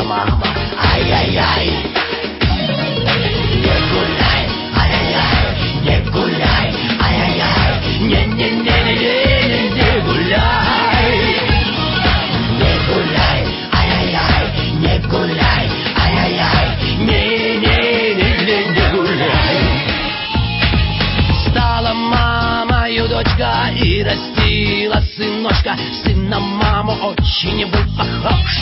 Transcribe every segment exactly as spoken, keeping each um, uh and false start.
Стала мама, ай-яй-яй. Не гуляй, ай-яй-яй, не гуляй, ай-яй-яй, не-не-не-не-не, не гуляй. Не гуляй, ай-яй-яй, не гуляй, ай-яй-яй, не-не-не-не, не гуляй. Стала мамою дочка и растила сыночка. Сын на маму очень был похож.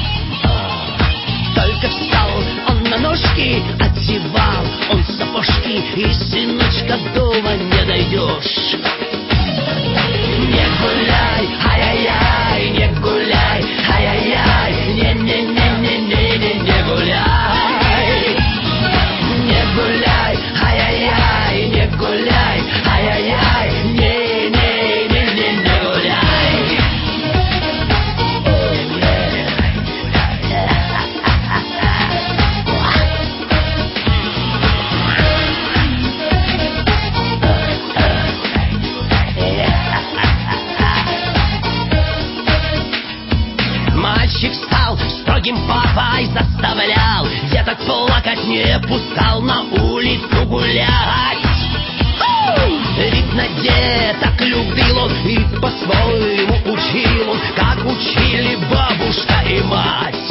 Только встал он на ножки, одевал он сапожки, и сыночка дома не найдешь. Не гуляй, ай-яй-яй, не гуляй, ай-яй-яй, не-не-не-не-не, не гуляй. Не гуляй, ай-яй-яй, не гуляй, ай-яй-яй, не-не-не-не, не гуляй. Мальчик стал строгим папой, заставлял деток плакать, не пускал на улицу гулять. Видно, деток любил он и по-своему учил он, как учили бабушка и мать.